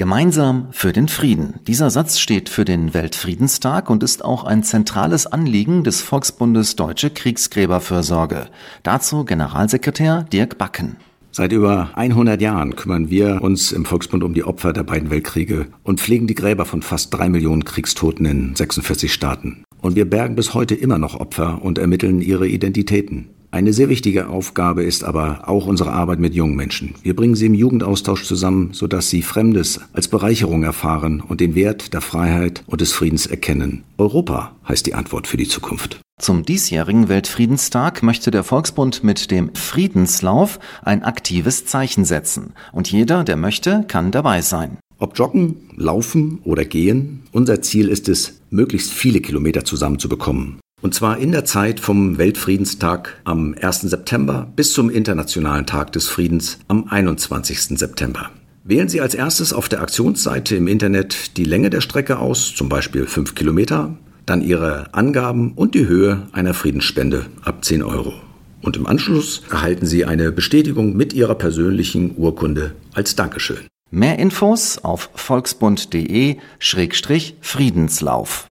Gemeinsam für den Frieden. Dieser Satz steht für den Weltfriedenstag und ist auch ein zentrales Anliegen des Volksbundes Deutsche Kriegsgräberfürsorge. Dazu Generalsekretär Dirk Backen. Seit über 100 Jahren kümmern wir uns im Volksbund um die Opfer der beiden Weltkriege und pflegen die Gräber von fast 3 Millionen Kriegstoten in 46 Staaten. Und wir bergen bis heute immer noch Opfer und ermitteln ihre Identitäten. Eine sehr wichtige Aufgabe ist aber auch unsere Arbeit mit jungen Menschen. Wir bringen sie im Jugendaustausch zusammen, sodass sie Fremdes als Bereicherung erfahren und den Wert der Freiheit und des Friedens erkennen. Europa heißt die Antwort für die Zukunft. Zum diesjährigen Weltfriedenstag möchte der Volksbund mit dem Friedenslauf ein aktives Zeichen setzen. Und jeder, der möchte, kann dabei sein. Ob joggen, laufen oder gehen, unser Ziel ist es, möglichst viele Kilometer zusammenzubekommen. Und zwar in der Zeit vom Weltfriedenstag am 1. September bis zum Internationalen Tag des Friedens am 21. September. Wählen Sie als erstes auf der Aktionsseite im Internet die Länge der Strecke aus, zum Beispiel 5 Kilometer, dann Ihre Angaben und die Höhe einer Friedensspende ab 10 €. Und im Anschluss erhalten Sie eine Bestätigung mit Ihrer persönlichen Urkunde als Dankeschön. Mehr Infos auf volksbund.de/Friedenslauf.